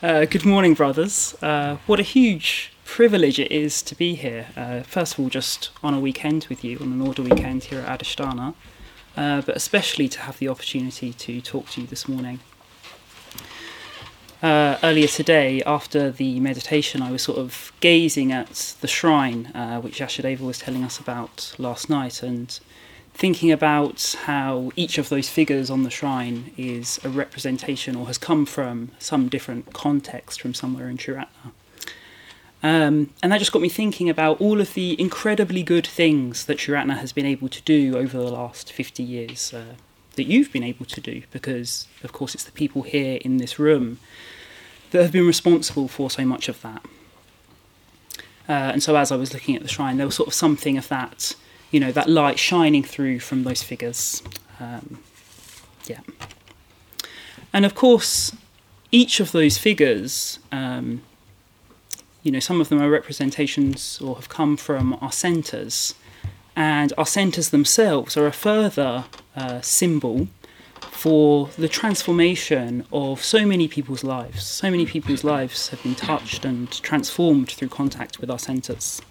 Good morning, brothers. What a huge privilege it is to be here. First of all, just on a weekend with you, on an order weekend here at Adashtana, but especially to have the opportunity to talk to you this morning. Earlier today, after the meditation, I was sort of gazing at the shrine, which Yashadeva was telling us about last night, and thinking about how each of those figures on the shrine is a representation or has come from some different context from somewhere in Triratna. And that just got me thinking about all of the incredibly good things that Triratna has been able to do over the last 50 years, that you've been able to do, because, of course, it's the people here in this room that have been responsible for so much of that. And so as I was looking at the shrine, there was sort of something of that, you know, that light shining through from those figures. And of course, each of those figures, some of them are representations or have come from our centres, and our centres themselves are a further symbol for the transformation of so many people's lives. So many people's lives have been touched and transformed through contact with our centres.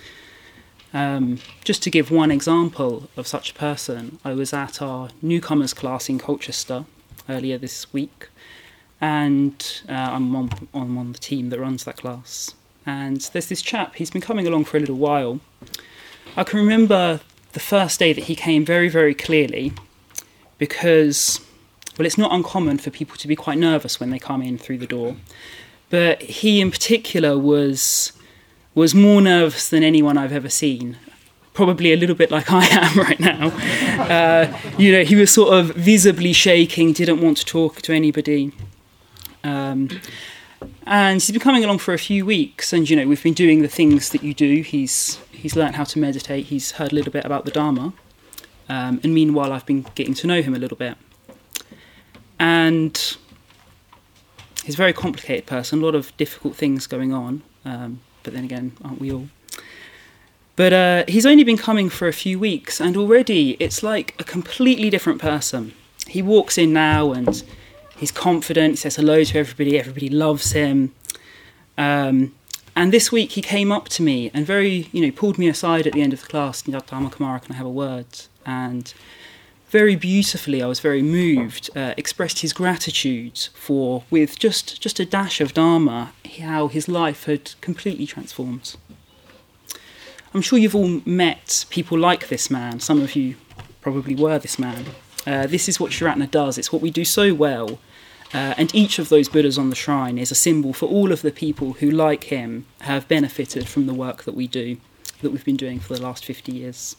Just to give one example of such a person, I was at our newcomers class in Colchester earlier this week, and I'm on the team that runs that class. And there's this chap, he's been coming along for a little while. I can remember the first day that he came very, very clearly, because, well, it's not uncommon for people to be quite nervous when they come in through the door. But he in particular was more nervous than anyone I've ever seen. Probably a little bit like I am right now. He was sort of visibly shaking, didn't want to talk to anybody. And he's been coming along for a few weeks, and, we've been doing the things that you do. He's learnt how to meditate, he's heard a little bit about the Dharma. And meanwhile, I've been getting to know him a little bit. And he's a very complicated person, a lot of difficult things going on. But then again, aren't we all? But he's only been coming for a few weeks, and already it's like a completely different person. He walks in now and he's confident, he says hello to everybody loves him. And this week he came up to me and pulled me aside at the end of the class, Dharma Kumara, can I have a word? And very beautifully, I was very moved, expressed his gratitude for, with just a dash of Dharma, how his life had completely transformed. I'm sure you've all met people like this man. Some of you probably were this man. This is what Triratna does. It's what we do so well. And each of those Buddhas on the shrine is a symbol for all of the people who, like him, have benefited from the work that we do, that we've been doing for the last 50 years.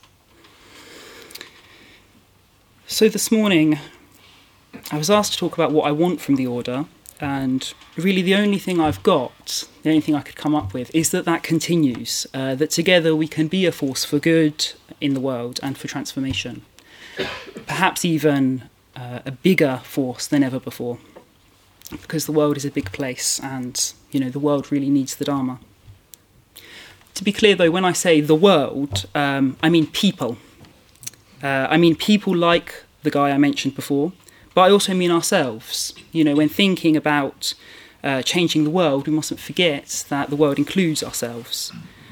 So this morning, I was asked to talk about what I want from the order, and really the only thing I've got, the only thing I could come up with, is that continues, that together we can be a force for good in the world and for transformation. Perhaps even a bigger force than ever before, because the world is a big place, and, the world really needs the Dharma. To be clear, though, when I say the world, I mean people. I mean people like the guy I mentioned before, but I also mean ourselves. When thinking about changing the world, we mustn't forget that the world includes ourselves.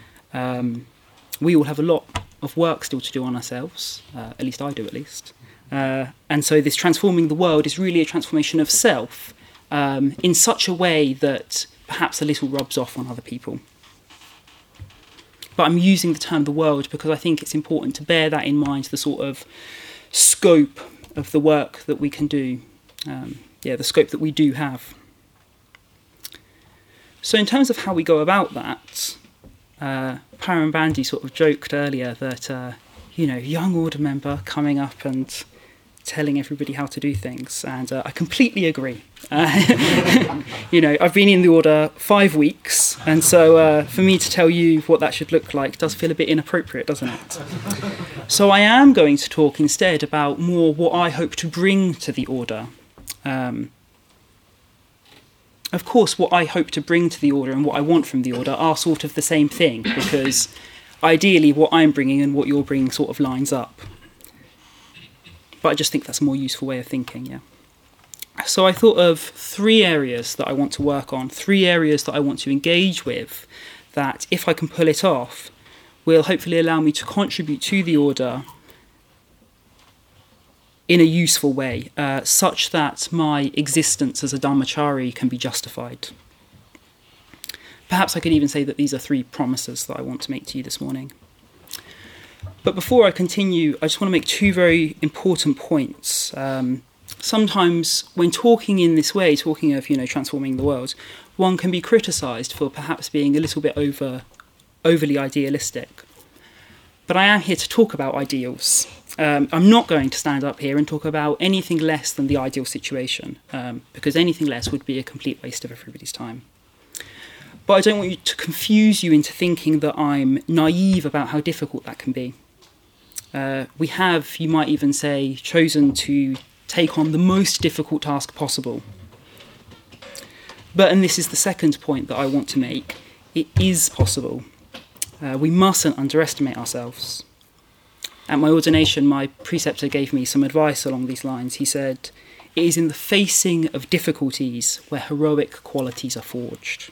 We all have a lot of work still to do on ourselves, at least I do at least. And so this transforming the world is really a transformation of self in such a way that perhaps a little rubs off on other people. But I'm using the term the world because I think it's important to bear that in mind, the sort of scope of the work that we can do, the scope that we do have. So in terms of how we go about that, Param Bandi sort of joked earlier that, young order member coming up and telling everybody how to do things, and I completely agree. I've been in the order 5 weeks, and so for me to tell you what that should look like does feel a bit inappropriate, doesn't it? So I am going to talk instead about more what I hope to bring to the order. Of course, what I hope to bring to the order and what I want from the order are sort of the same thing, because ideally what I'm bringing and what you're bringing sort of lines up. But I just think that's a more useful way of thinking, yeah. So I thought of 3 areas that I want to work on, 3 areas that I want to engage with, that if I can pull it off, will hopefully allow me to contribute to the order in a useful way, such that my existence as a Dharmachari can be justified. Perhaps I could even say that these are 3 promises that I want to make to you this morning. But before I continue, I just want to make 2 very important points. Sometimes when talking in this way, talking of, transforming the world, one can be criticised for perhaps being a little bit overly idealistic. But I am here to talk about ideals. I'm not going to stand up here and talk about anything less than the ideal situation, because anything less would be a complete waste of everybody's time. But I don't want you to confuse you into thinking that I'm naive about how difficult that can be. We have, you might even say, chosen to take on the most difficult task possible. But, and this is the second point that I want to make, it is possible. We mustn't underestimate ourselves. At my ordination, my preceptor gave me some advice along these lines. He said, "It is in the facing of difficulties where heroic qualities are forged."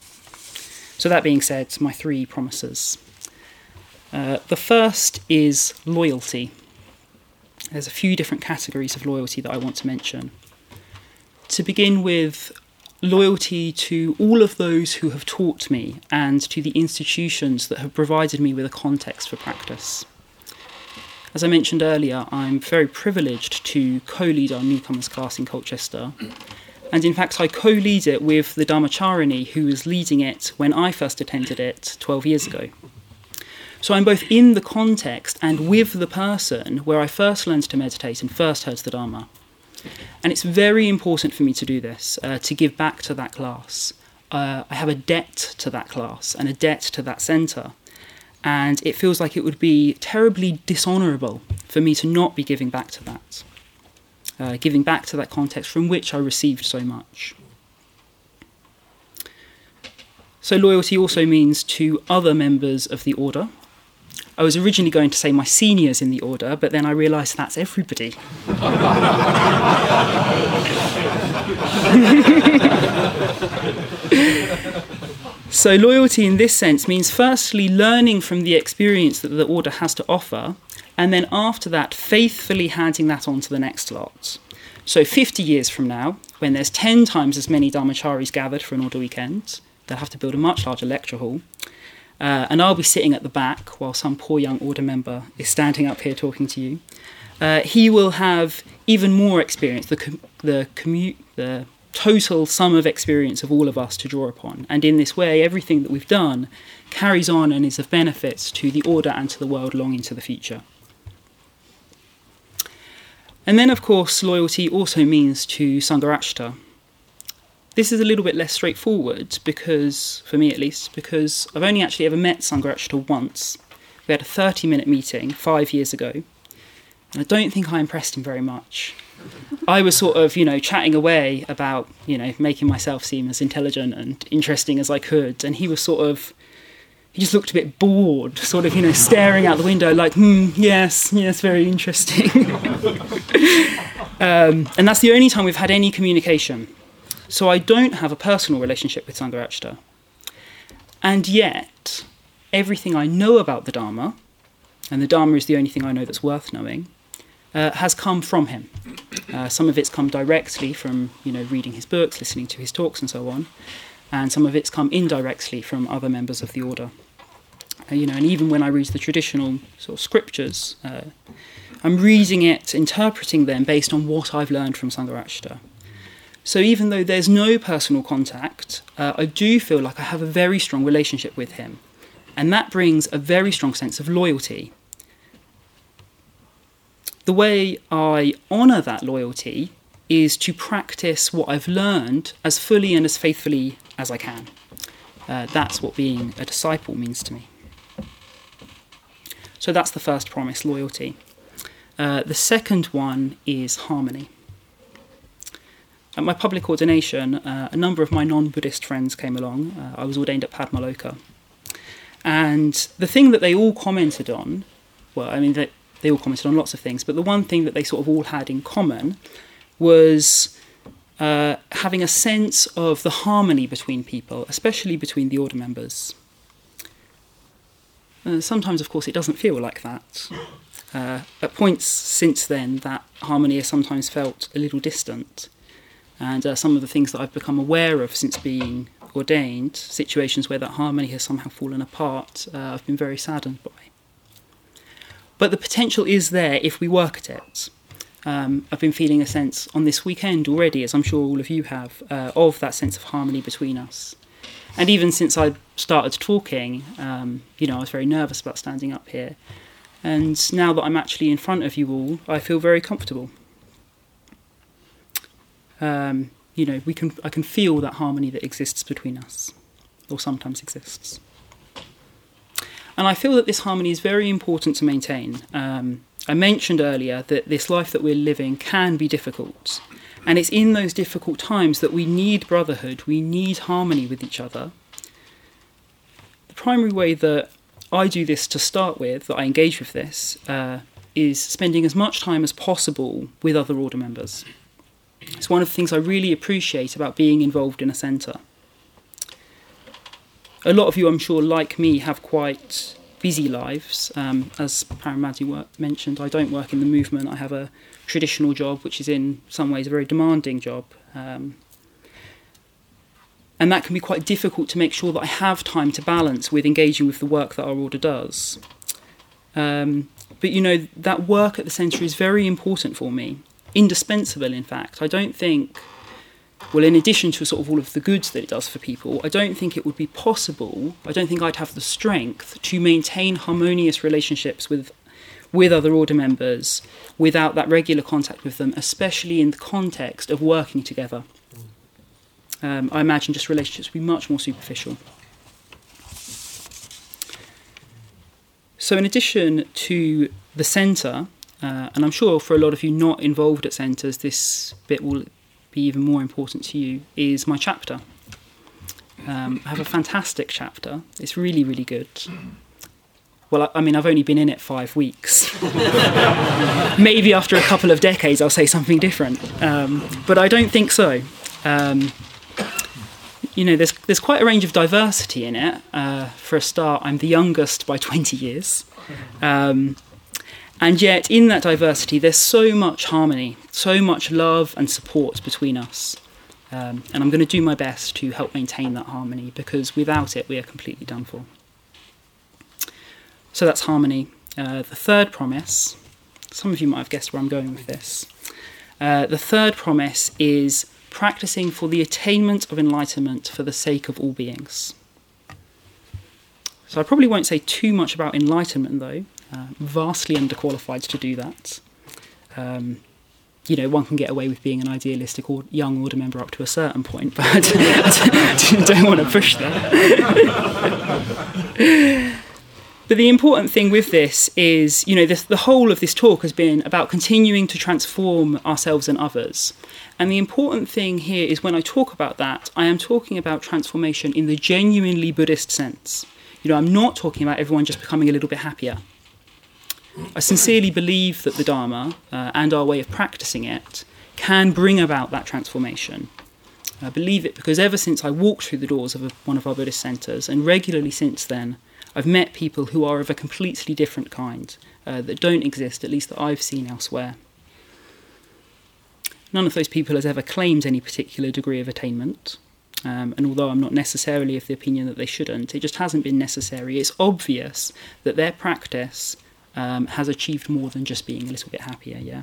So that being said, my 3 promises. The first is loyalty. There's a few different categories of loyalty that I want to mention. To begin with, loyalty to all of those who have taught me and to the institutions that have provided me with a context for practice. As I mentioned earlier, I'm very privileged to co-lead our newcomers class in Colchester. And in fact, I co-lead it with the Dharmacharini who was leading it when I first attended it 12 years ago. So I'm both in the context and with the person where I first learned to meditate and first heard the Dharma. And it's very important for me to do this, to give back to that class. I have a debt to that class and a debt to that centre. And it feels like it would be terribly dishonourable for me to not be giving back to that. Giving back to that context from which I received so much. So loyalty also means to other members of the order. I was originally going to say my seniors in the order, but then I realised that's everybody. So loyalty in this sense means firstly learning from the experience that the order has to offer, and then after that faithfully handing that on to the next lot. So 50 years from now, when there's 10 times as many Dharmacharis gathered for an order weekend, they'll have to build a much larger lecture hall. And I'll be sitting at the back while some poor young order member is standing up here talking to you. He will have even more experience, the total sum of experience of all of us to draw upon. And in this way, everything that we've done carries on and is of benefit to the order and to the world long into the future. And then, of course, loyalty also means to Sangharashta. This is a little bit less straightforward, because, for me at least, because I've only actually ever met Sangharashta once. We had a 30-minute meeting 5 years ago, and I don't think I impressed him very much. I was sort of, chatting away about, making myself seem as intelligent and interesting as I could, and he just looked a bit bored, sort of, staring out the window like, yes, very interesting. And that's the only time we've had any communication. So I don't have a personal relationship with Sangharashta. And yet, everything I know about the Dharma, and the Dharma is the only thing I know that's worth knowing, has come from him. Some of it's come directly from, reading his books, listening to his talks and so on, and some of it's come indirectly from other members of the order. And even when I read the traditional sort of scriptures, I'm reading it, interpreting them based on what I've learned from Sangharashta. So even though there's no personal contact, I do feel like I have a very strong relationship with him. And that brings a very strong sense of loyalty. The way I honour that loyalty is to practice what I've learned as fully and as faithfully as I can. That's what being a disciple means to me. So that's the first promise, loyalty. The second one is harmony. At my public ordination, a number of my non-Buddhist friends came along. I was ordained at Padmaloka. And the thing that they all commented on, they all commented on lots of things, but the one thing that they sort of all had in common was having a sense of the harmony between people, especially between the order members. Sometimes, of course, it doesn't feel like that. At points since then, that harmony has sometimes felt a little distant. And some of the things that I've become aware of since being ordained, situations where that harmony has somehow fallen apart, I've been very saddened by. But the potential is there if we work at it. I've been feeling a sense on this weekend already, as I'm sure all of you have, of that sense of harmony between us. And even since I started talking, I was very nervous about standing up here. And now that I'm actually in front of you all, I feel very comfortable. I can feel that harmony that exists between us, or sometimes exists. And I feel that this harmony is very important to maintain. I mentioned earlier that this life that we're living can be difficult. And it's in those difficult times that we need brotherhood, we need harmony with each other. The primary way that I do this to start with, that I engage with this, is spending as much time as possible with other order members. It's one of the things I really appreciate about being involved in a centre. A lot of you, I'm sure, like me, have quite busy lives. As Paramadi mentioned, I don't work in the movement. I have a traditional job, which is in some ways a very demanding job. And that can be quite difficult to make sure that I have time to balance with engaging with the work that our order does. But, that work at the centre is very important for me. Indispensable, in fact. I don't think, in addition to sort of all of the goods that it does for people, I don't think it would be possible, I don't think I'd have the strength to maintain harmonious relationships with other order members without that regular contact with them, especially in the context of working together. I imagine just relationships would be much more superficial. So in addition to the centre, and I'm sure for a lot of you not involved at centres, this bit will be even more important to you, is my chapter. I have a fantastic chapter. It's really, really good. Well, I've only been in it 5 weeks. Maybe after a couple of decades I'll say something different. But I don't think so. There's quite a range of diversity in it. For a start, I'm the youngest by 20 years. And yet, in that diversity, there's so much harmony, so much love and support between us. And I'm going to do my best to help maintain that harmony, because without it, we are completely done for. So that's harmony. The third promise, some of you might have guessed where I'm going with this. The third promise is practicing for the attainment of enlightenment for the sake of all beings. So I probably won't say too much about enlightenment, though. Vastly underqualified to do that. One can get away with being an idealistic young order member up to a certain point, but I don't want to push that. But the important thing with this is, the whole of this talk has been about continuing to transform ourselves and others. And the important thing here is when I talk about that, I am talking about transformation in the genuinely Buddhist sense. I'm not talking about everyone just becoming a little bit happier. I sincerely believe that the Dharma and our way of practicing it can bring about that transformation. I believe it because ever since I walked through the doors of one of our Buddhist centres, and regularly since then, I've met people who are of a completely different kind, that don't exist, at least that I've seen elsewhere. None of those people has ever claimed any particular degree of attainment. And although I'm not necessarily of the opinion that they shouldn't, it just hasn't been necessary. It's obvious that their practice has achieved more than just being a little bit happier, yeah.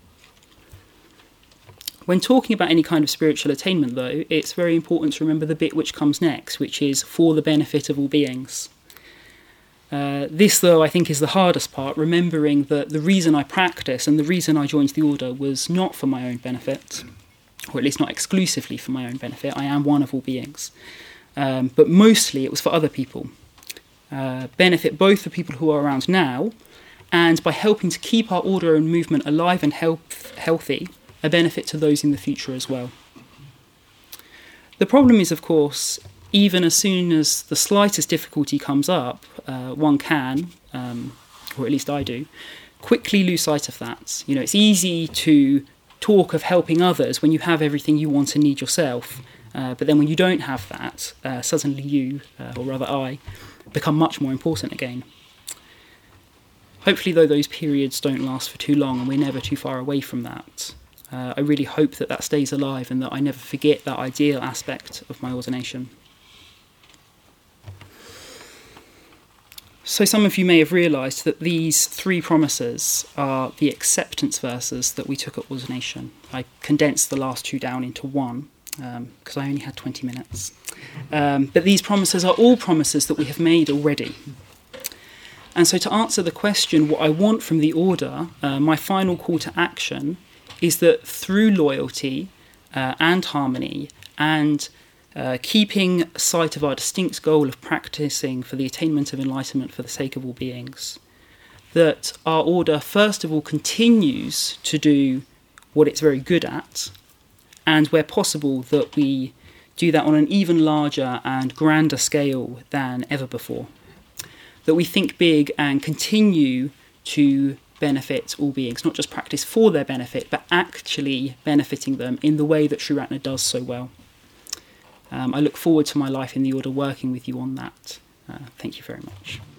When talking about any kind of spiritual attainment, though, it's very important to remember the bit which comes next, which is for the benefit of all beings. This, though, I think is the hardest part, remembering that the reason I practice and the reason I joined the order was not for my own benefit, or at least not exclusively for my own benefit. I am one of all beings. But mostly it was for other people. Benefit both the people who are around now, and by helping to keep our order and movement alive and healthy, a benefit to those in the future as well. The problem is, of course, even as soon as the slightest difficulty comes up, one can, or at least I do, quickly lose sight of that. It's easy to talk of helping others when you have everything you want and need yourself. But then when you don't have that, suddenly you, or rather I, become much more important again. Hopefully, though, those periods don't last for too long and we're never too far away from that. I really hope that that stays alive and that I never forget that ideal aspect of my ordination. So some of you may have realised that these 3 promises are the acceptance verses that we took at ordination. I condensed the last 2 down into one because I only had 20 minutes. But these promises are all promises that we have made already. And so to answer the question, what I want from the order, my final call to action is that through loyalty and harmony and keeping sight of our distinct goal of practicing for the attainment of enlightenment for the sake of all beings, that our order first of all continues to do what it's very good at, and where possible that we do that on an even larger and grander scale than ever before. That we think big and continue to benefit all beings, not just practice for their benefit, but actually benefiting them in the way that Sri Ratna does so well. I look forward to my life in the order working with you on that. Thank you very much.